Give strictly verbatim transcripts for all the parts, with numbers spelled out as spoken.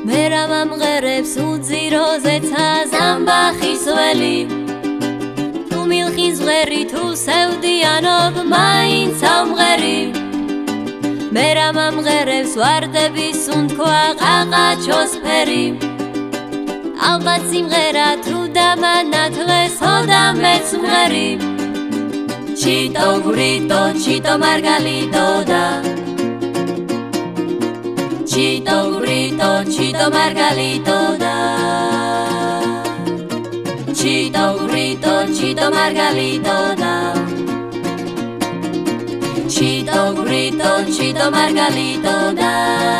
მე რა მომღერებს უძიროზეცა ზამბახის ველი თუ მილხის ღერი თუ სევდიანობ მაინც ამღერი მე რა მომღერებს ვარდების უნთქვა ყაყაჩოს ფერი ალბათ სიმღერა თუ დამანათლეს ოდამეც მღერი ჩიტო გვრიტო ჩიტო მარგალიტო და Chito grito, chito margalito da Chito grito, chito margalito da Chito grito, chito margalito da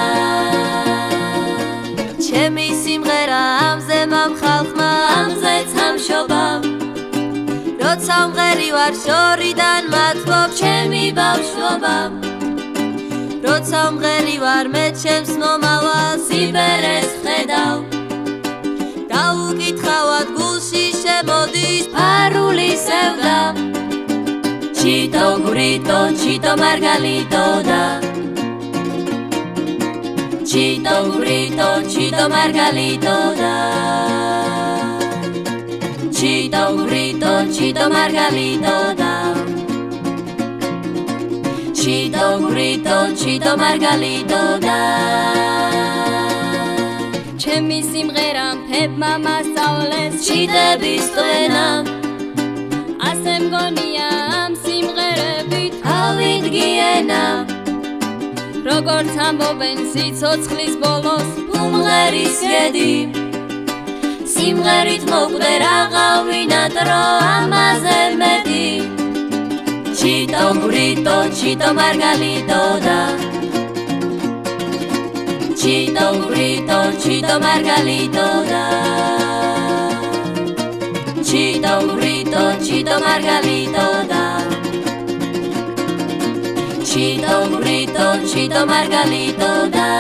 Chemi simghera amze mam khalkhma amze tsamshobam Rotsa mgheri var shoridan matvob chemi bavshobam როცა მღერი ვარ მე ჩემს მომავალს იბერეს ხედავ დაუკითხავად გულში შემოდის ფარული სევდა ჩიტო გვრიტო ჩიტო მარგალიტო და ჩიტო გვრიტო ჩიტო მარგალიტო და ჩიტო გვრიტო ჩიტო მარგალიტო და Chito grito, chito margalito da Chemi simgheram pep mama saules chitebis tvenam Asem goniam simgherebit avit giena Rogort amboben sitsotskhlis bolos umgheris gedi Simgherit moqde ragavinat ro amaze medi Chito grito, chito margalito da Chito grito, chito margalito da Chito grito, chito margalito da Chito grito, chito margalito da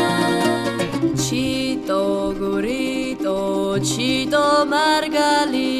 Chito grito, chito margalito